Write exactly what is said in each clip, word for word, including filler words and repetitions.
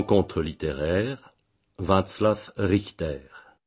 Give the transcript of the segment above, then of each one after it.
Rencontre littéraire, Václav Richter.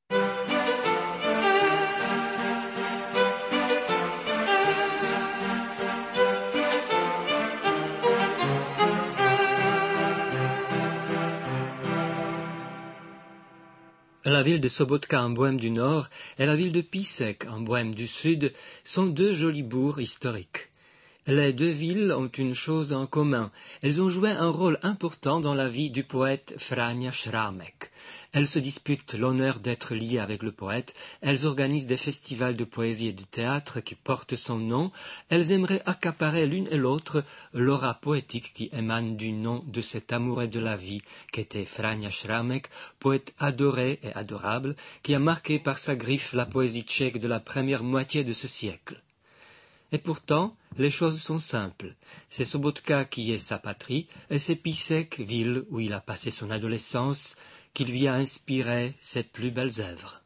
La ville de Sobotka en Bohême du Nord et la ville de Písek en Bohême du Sud sont deux jolis bourgs historiques. Les deux villes ont une chose en commun. Elles ont joué un rôle important dans la vie du poète Franjo Šrámek. Elles se disputent l'honneur d'être liées avec le poète. Elles organisent des festivals de poésie et de théâtre qui portent son nom. Elles aimeraient accaparer l'une et l'autre l'aura poétique qui émane du nom de cet amoureux de la vie qu'était Franjo Šrámek, poète adoré et adorable, qui a marqué par sa griffe la poésie tchèque de la première moitié de ce siècle. Et pourtant, les choses sont simples. C'est Sobotka qui est sa patrie, et c'est Písek, ville où il a passé son adolescence, qui lui a inspiré ses plus belles œuvres.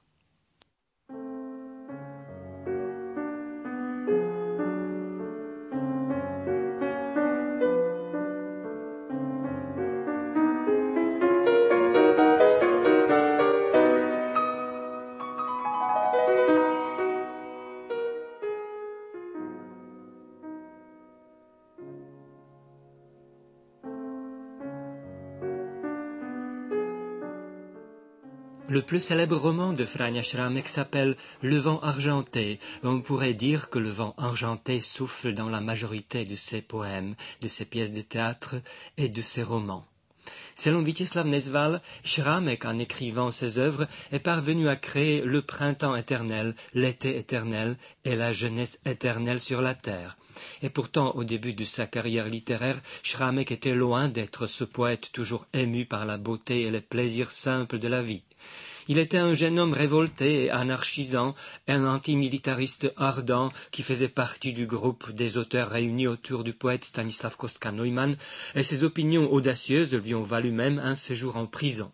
Le plus célèbre roman de Franjo Šrámek s'appelle Le vent argenté. On pourrait dire que le vent argenté souffle dans la majorité de ses poèmes, de ses pièces de théâtre et de ses romans. Selon Vítězslav Nezval, Šrámek, en écrivant ses œuvres, est parvenu à créer le printemps éternel, l'été éternel et la jeunesse éternelle sur la terre. Et pourtant, au début de sa carrière littéraire, Šrámek était loin d'être ce poète toujours ému par la beauté et les plaisirs simples de la vie. Il était un jeune homme révolté et anarchisant, un antimilitariste ardent qui faisait partie du groupe des auteurs réunis autour du poète Stanislav Kostka-Neumann, et ses opinions audacieuses lui ont valu même un séjour en prison.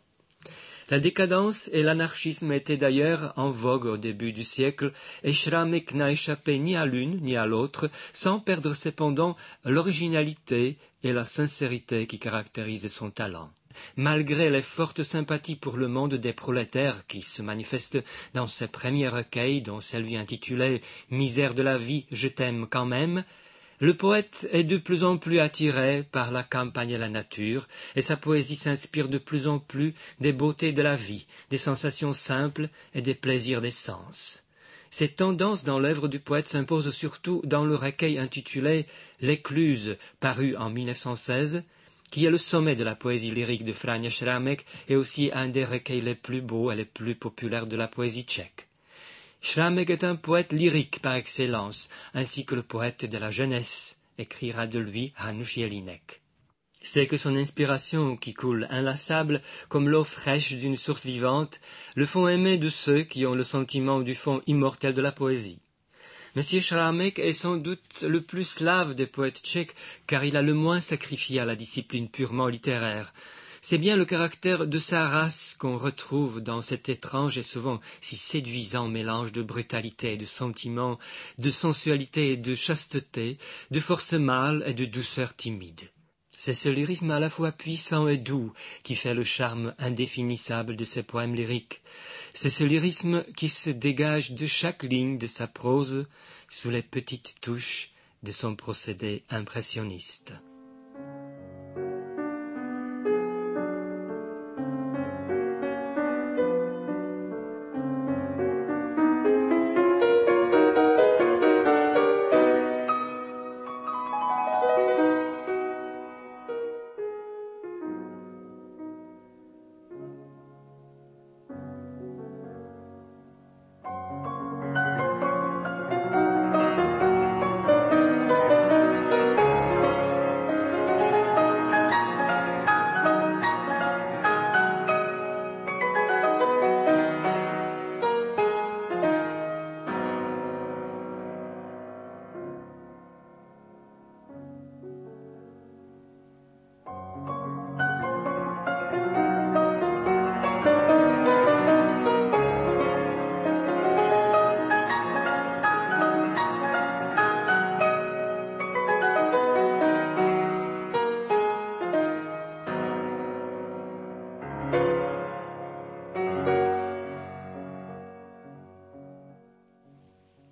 La décadence et l'anarchisme étaient d'ailleurs en vogue au début du siècle, et Šrámek n'a échappé ni à l'une ni à l'autre, sans perdre cependant l'originalité et la sincérité qui caractérisaient son talent. Malgré les fortes sympathies pour le monde des prolétaires qui se manifestent dans ses premiers recueils, dont celui intitulé « Misère de la vie, je t'aime quand même », le poète est de plus en plus attiré par la campagne et la nature, et sa poésie s'inspire de plus en plus des beautés de la vie, des sensations simples et des plaisirs des sens. Cette tendance dans l'œuvre du poète s'impose surtout dans le recueil intitulé « L'Écluse », paru en mille neuf cent seize, qui est le sommet de la poésie lyrique de Franjo Šrámek et aussi un des recueils les plus beaux et les plus populaires de la poésie tchèque. Šrámek est un poète lyrique par excellence, ainsi que le poète de la jeunesse, écrira de lui Janusz Jelinek. C'est que son inspiration, qui coule inlassable comme l'eau fraîche d'une source vivante, le font aimer de ceux qui ont le sentiment du fond immortel de la poésie. Monsieur Šrámek est sans doute le plus slave des poètes tchèques, car il a le moins sacrifié à la discipline purement littéraire. C'est bien le caractère de sa race qu'on retrouve dans cet étrange et souvent si séduisant mélange de brutalité et de sentiment, de sensualité et de chasteté, de force mâle et de douceur timide. C'est ce lyrisme à la fois puissant et doux qui fait le charme indéfinissable de ses poèmes lyriques. C'est ce lyrisme qui se dégage de chaque ligne de sa prose sous les petites touches de son procédé impressionniste.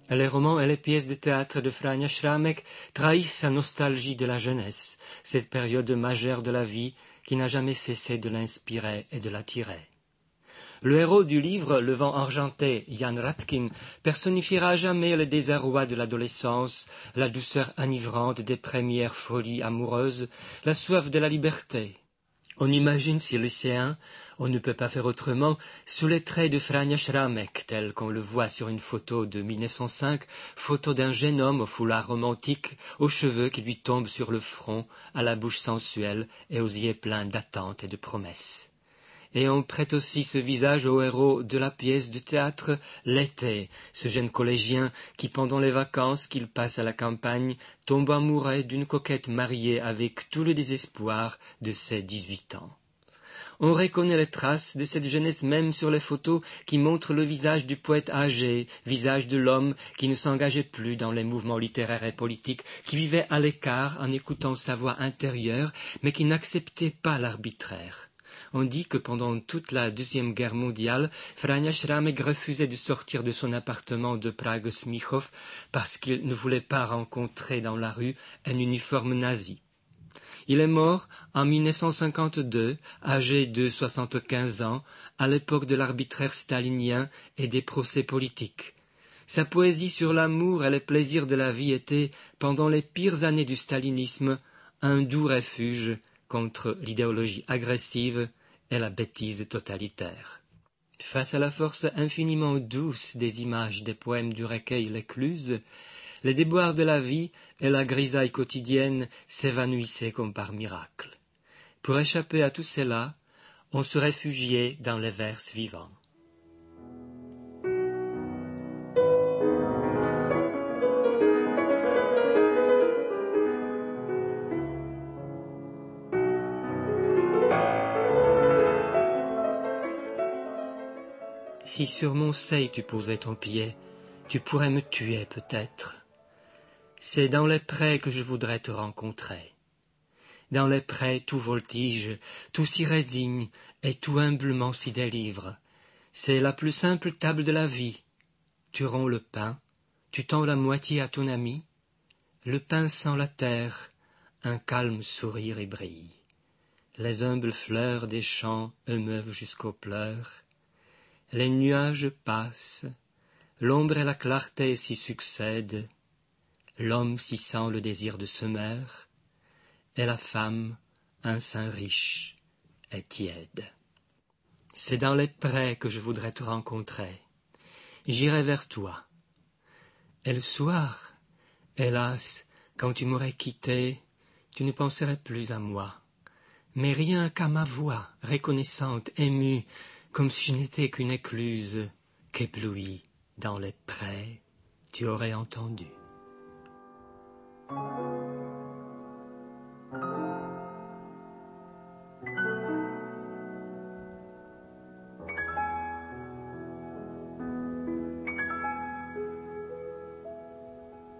Les romans et les pièces de théâtre de Frania Schramek trahissent sa nostalgie de la jeunesse, cette période majeure de la vie qui n'a jamais cessé de l'inspirer et de l'attirer. Le héros du livre, Le vent argenté, Jan Ratkin, personnifiera à jamais le désarroi de l'adolescence, la douceur enivrante des premières folies amoureuses, la soif de la liberté. On imagine ces lycéens, on ne peut pas faire autrement, sous les traits de Frania Schramek, tel qu'on le voit sur une photo de mille neuf cent cinq, photo d'un jeune homme au foulard romantique, aux cheveux qui lui tombent sur le front, à la bouche sensuelle et aux yeux pleins d'attentes et de promesses. Et on prête aussi ce visage au héros de la pièce de théâtre L'été, ce jeune collégien qui, pendant les vacances qu'il passe à la campagne, tombe amoureux d'une coquette mariée avec tout le désespoir de ses dix-huit ans. On reconnaît les traces de cette jeunesse même sur les photos qui montrent le visage du poète âgé, visage de l'homme qui ne s'engageait plus dans les mouvements littéraires et politiques, qui vivait à l'écart en écoutant sa voix intérieure, mais qui n'acceptait pas l'arbitraire. On dit que pendant toute la Deuxième Guerre mondiale, Frania Schramek refusait de sortir de son appartement de Prague-Smíchov parce qu'il ne voulait pas rencontrer dans la rue un uniforme nazi. Il est mort en mille neuf cent cinquante-deux, âgé de soixante-quinze ans, à l'époque de l'arbitraire stalinien et des procès politiques. Sa poésie sur l'amour et les plaisirs de la vie était, pendant les pires années du stalinisme, un doux refuge contre l'idéologie agressive et la bêtise totalitaire. Face à la force infiniment douce des images des poèmes du recueil L'Écluse, les déboires de la vie et la grisaille quotidienne s'évanouissaient comme par miracle. Pour échapper à tout cela, on se réfugiait dans les vers suivants. Si sur mon seuil tu posais ton pied, tu pourrais me tuer peut-être. C'est dans les prés que je voudrais te rencontrer. Dans les prés tout voltige, tout s'y résigne et tout humblement s'y délivre. C'est la plus simple table de la vie. Tu romps le pain, tu tends la moitié à ton ami. Le pain sent la terre, un calme sourire y brille. Les humbles fleurs des champs émeuvent jusqu'aux pleurs. Les nuages passent, l'ombre et la clarté s'y succèdent, l'homme s'y sent le désir de se mère, et la femme, un sein riche et tiède. C'est dans les prés que je voudrais te rencontrer, j'irai vers toi. Et le soir, hélas, quand tu m'aurais quitté, tu ne penserais plus à moi, mais rien qu'à ma voix, reconnaissante, émue, comme si je n'étais qu'une écluse qu'éblouie dans les prés, tu aurais entendu.